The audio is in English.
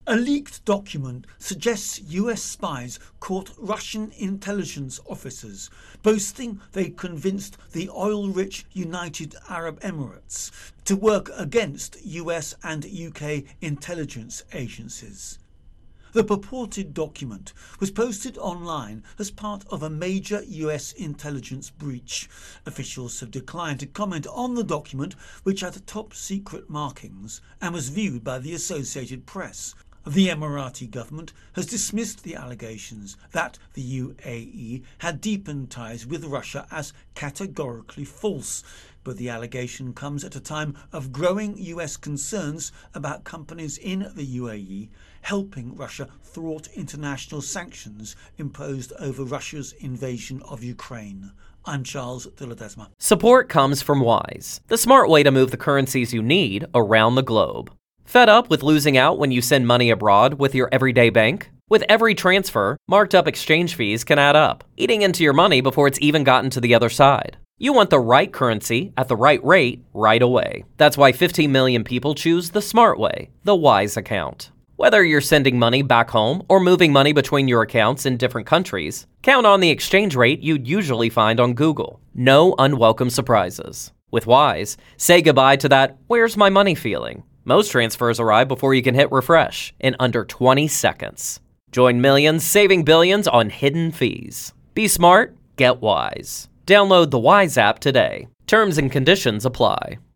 A leaked document suggests US spies caught Russian intelligence officers boasting they convinced the oil-rich United Arab Emirates to work against US and UK intelligence agencies. The purported document was posted online as part of a major US intelligence breach. Officials have declined to comment on the document, which had top-secret markings and was viewed by the Associated Press. The Emirati government has dismissed the allegations that the UAE had deepened ties with Russia as categorically false, but the allegation comes at a time of growing US concerns about companies in the UAE helping Russia thwart international sanctions imposed over Russia's invasion of Ukraine. I'm Charles de Ledesma. Support comes from Wise, the smart way to move the currencies you need around the globe. Fed up with losing out when you send money abroad with your everyday bank? With every transfer, marked up exchange fees can add up, eating into your money before it's even gotten to the other side. You want the right currency at the right rate right away. That's why 15 million people choose the smart way, the Wise account. Whether you're sending money back home or moving money between your accounts in different countries, count on the exchange rate you'd usually find on Google. No unwelcome surprises. With Wise, say goodbye to that "where's my money" feeling. Most transfers arrive before you can hit refresh in under 20 seconds. Join millions saving billions on hidden fees. Be smart, get Wise. Download the Wise app today. Terms and conditions apply.